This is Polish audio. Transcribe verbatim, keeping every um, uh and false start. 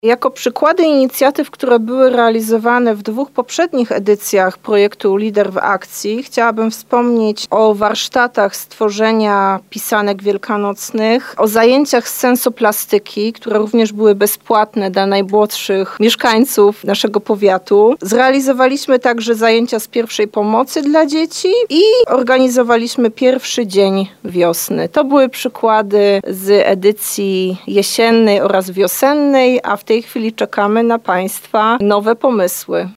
Jako przykłady inicjatyw, które były realizowane w dwóch poprzednich edycjach projektu Lider w akcji, chciałabym wspomnieć o warsztatach stworzenia pisanek wielkanocnych, o zajęciach z sensoplastyki, które również były bezpłatne dla najmłodszych mieszkańców naszego powiatu. Zrealizowaliśmy także zajęcia z pierwszej pomocy dla dzieci i organizowaliśmy pierwszy dzień wiosny. To były przykłady z edycji jesiennej oraz wiosennej, a w tej chwili czekamy na Państwa nowe pomysły.